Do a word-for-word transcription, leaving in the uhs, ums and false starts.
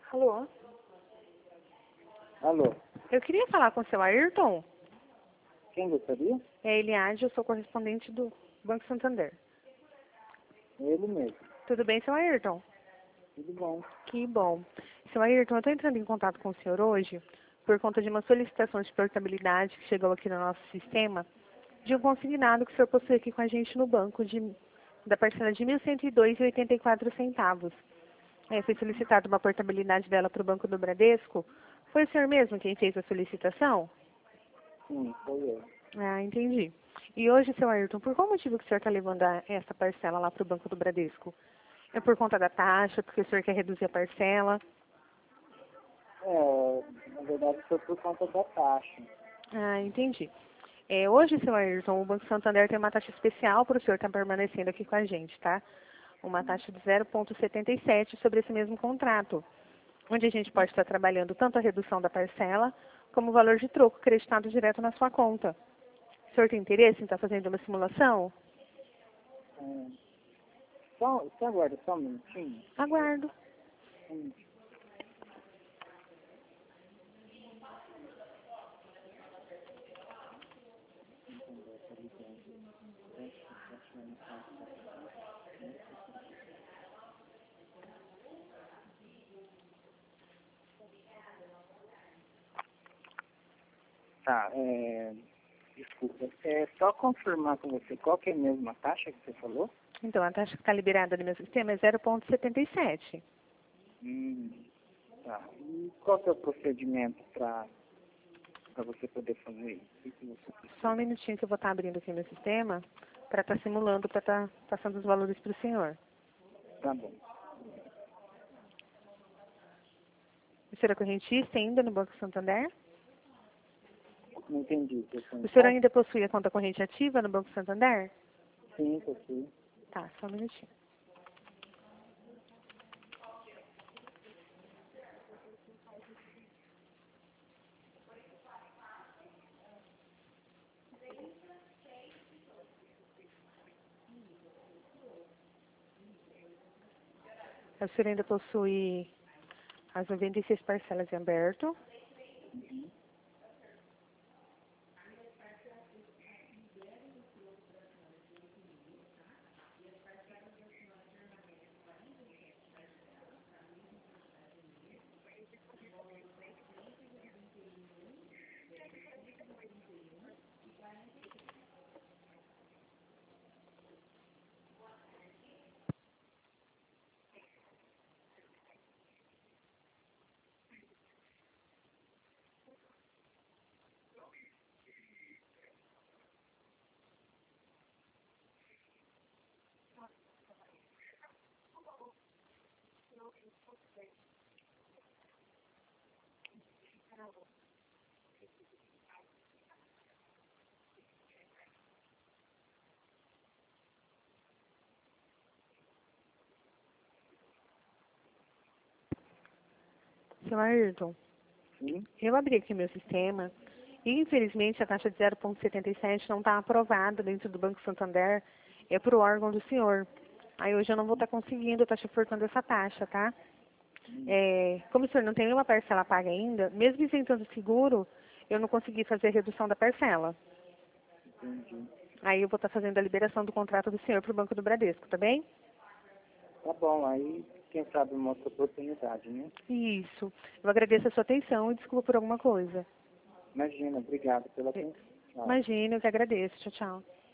Alô? Alô, Eu queria falar com o seu Ayrton. quem gostaria? É Eliade, eu sou correspondente do Banco Santander. Ele mesmo. Tudo bem, seu Ayrton? Tudo bom. Que bom. Seu Ayrton, eu estou entrando em contato com o senhor hoje por conta de uma solicitação de portabilidade que chegou aqui no nosso sistema de um consignado que o senhor possui aqui com a gente no banco de, da parcela de mil cento e dois reais e oitenta e quatro centavos. É, foi solicitada uma portabilidade dela para o Banco do Bradesco. Foi o senhor mesmo quem fez a solicitação? Sim, sou eu. Ah, entendi. E hoje, seu Ayrton, por qual motivo que o senhor está levando a- essa parcela lá para o Banco do Bradesco? É por conta da taxa, porque o senhor quer reduzir a parcela? É, na verdade foi por conta da taxa. Ah, entendi. É, hoje, seu Ayrton, o Banco Santander tem uma taxa especial para o senhor estar permanecendo aqui com a gente, tá? Uma taxa de zero vírgula setenta e sete sobre esse mesmo contrato, onde a gente pode estar trabalhando tanto a redução da parcela, como o valor de troco creditado direto na sua conta. O senhor tem interesse em estar fazendo uma simulação? É, só, só agora, só um minutinho. Aguardo. Hum. Tá, é, desculpa. É só confirmar com você qual que é a mesma taxa que você falou? Então, a taxa que está liberada no meu sistema é zero vírgula setenta e sete. Hum, tá. E qual que é o procedimento para para você poder fazer isso? O que que você precisa? Só um minutinho que eu vou estar abrindo aqui meu sistema para estar simulando, para estar passando os valores para o senhor. Tá bom. O senhor é correntista ainda no Banco Santander? Não entendi. Você O senhor ah, ainda possui a conta corrente ativa no Banco Santander? sim, você. Tá, só um minutinho. O senhor ainda possui as noventa e seis parcelas em aberto. Uhum. Seu Ayrton, Sim. eu abri aqui meu sistema e, infelizmente, a taxa de zero vírgula setenta e sete não está aprovada dentro do Banco Santander. É para o órgão do senhor. Aí hoje eu não vou estar conseguindo estar suportando essa taxa, tá? É, como o senhor não tem nenhuma parcela paga ainda, mesmo isentando seguro, eu não consegui fazer a redução da parcela. Entendi. Aí eu vou estar fazendo a liberação do contrato do senhor para o Banco do Bradesco, tá bem? Tá bom, aí quem sabe uma outra oportunidade, né? Isso. Eu agradeço a sua atenção e desculpa por alguma coisa. Imagina, obrigado pela atenção. Tchau. Imagina, eu que agradeço. Tchau, tchau.